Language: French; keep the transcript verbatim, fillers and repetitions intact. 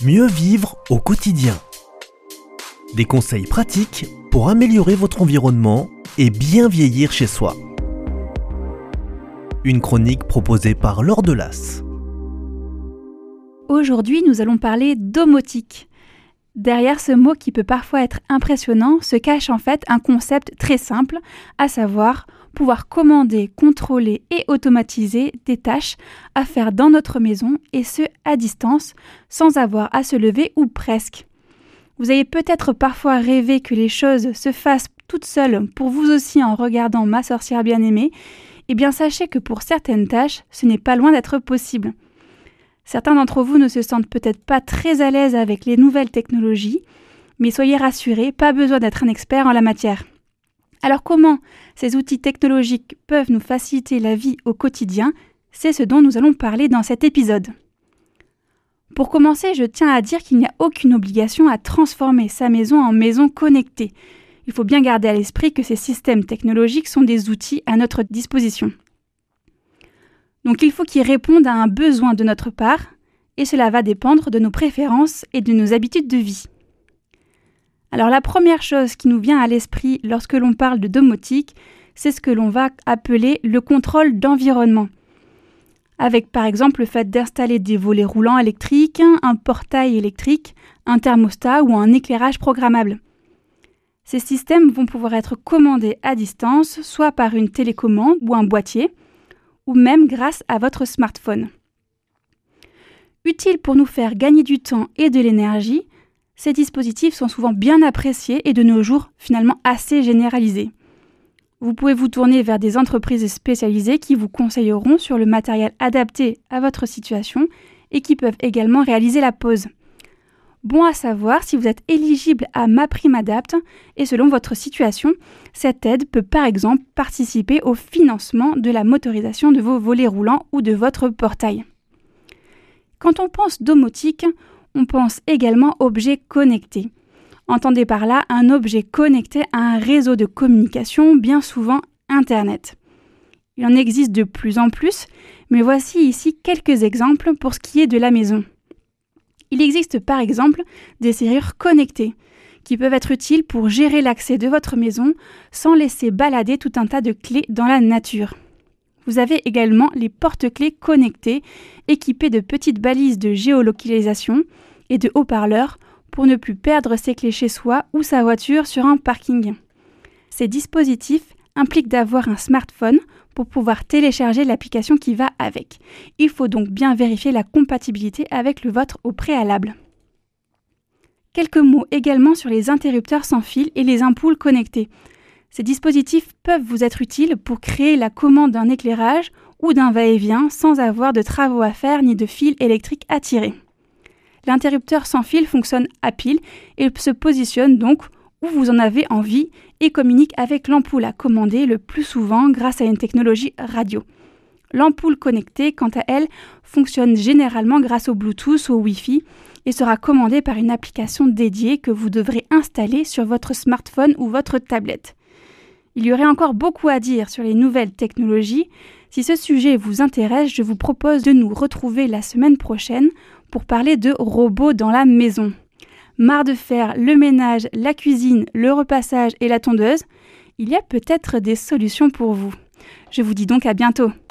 Mieux vivre au quotidien. Des conseils pratiques pour améliorer votre environnement et bien vieillir chez soi. Une chronique proposée par Laure Delas. Aujourd'hui, nous allons parler domotique. Derrière ce mot qui peut parfois être impressionnant se cache en fait un concept très simple, à savoir pouvoir commander, contrôler et automatiser des tâches à faire dans notre maison et ce à distance sans avoir à se lever ou presque. Vous avez peut-être parfois rêvé que les choses se fassent toutes seules pour vous aussi en regardant Ma sorcière bien-aimée. Eh bien sachez que pour certaines tâches, ce n'est pas loin d'être possible. Certains d'entre vous ne se sentent peut-être pas très à l'aise avec les nouvelles technologies, mais soyez rassurés, pas besoin d'être un expert en la matière. Alors comment ces outils technologiques peuvent nous faciliter la vie au quotidien? C'est ce dont nous allons parler dans cet épisode. Pour commencer, je tiens à dire qu'il n'y a aucune obligation à transformer sa maison en maison connectée. Il faut bien garder à l'esprit que ces systèmes technologiques sont des outils à notre disposition. Donc il faut qu'ils répondent à un besoin de notre part, et cela va dépendre de nos préférences et de nos habitudes de vie. Alors la première chose qui nous vient à l'esprit lorsque l'on parle de domotique, c'est ce que l'on va appeler le contrôle d'environnement. Avec par exemple le fait d'installer des volets roulants électriques, un portail électrique, un thermostat ou un éclairage programmable. Ces systèmes vont pouvoir être commandés à distance, soit par une télécommande ou un boîtier, ou même grâce à votre smartphone. Utiles pour nous faire gagner du temps et de l'énergie, ces dispositifs sont souvent bien appréciés et de nos jours finalement assez généralisés. Vous pouvez vous tourner vers des entreprises spécialisées qui vous conseilleront sur le matériel adapté à votre situation et qui peuvent également réaliser la pause. Bon à savoir, si vous êtes éligible à MaPrimeAdapt et selon votre situation, cette aide peut par exemple participer au financement de la motorisation de vos volets roulants ou de votre portail. Quand on pense domotique, on pense également objet connecté. Entendez par là un objet connecté à un réseau de communication, bien souvent Internet. Il en existe de plus en plus, mais voici ici quelques exemples pour ce qui est de la maison. Il existe par exemple des serrures connectées qui peuvent être utiles pour gérer l'accès de votre maison sans laisser balader tout un tas de clés dans la nature. Vous avez également les porte-clés connectés équipés de petites balises de géolocalisation et de haut-parleurs pour ne plus perdre ses clés chez soi ou sa voiture sur un parking. Ces dispositifs impliquent d'avoir un smartphone pour pouvoir télécharger l'application qui va avec. Il faut donc bien vérifier la compatibilité avec le vôtre au préalable. Quelques mots également sur les interrupteurs sans fil et les ampoules connectées. Ces dispositifs peuvent vous être utiles pour créer la commande d'un éclairage ou d'un va-et-vient sans avoir de travaux à faire ni de fil électrique à tirer. L'interrupteur sans fil fonctionne à pile et se positionne donc où vous en avez envie et communique avec l'ampoule à commander le plus souvent grâce à une technologie radio. L'ampoule connectée, quant à elle, fonctionne généralement grâce au Bluetooth ou au Wi-Fi et sera commandée par une application dédiée que vous devrez installer sur votre smartphone ou votre tablette. Il y aurait encore beaucoup à dire sur les nouvelles technologies. Si ce sujet vous intéresse, je vous propose de nous retrouver la semaine prochaine pour parler de robots dans la maison. Marre de faire le ménage, la cuisine, le repassage et la tondeuse? Il y a peut-être des solutions pour vous. Je vous dis donc à bientôt.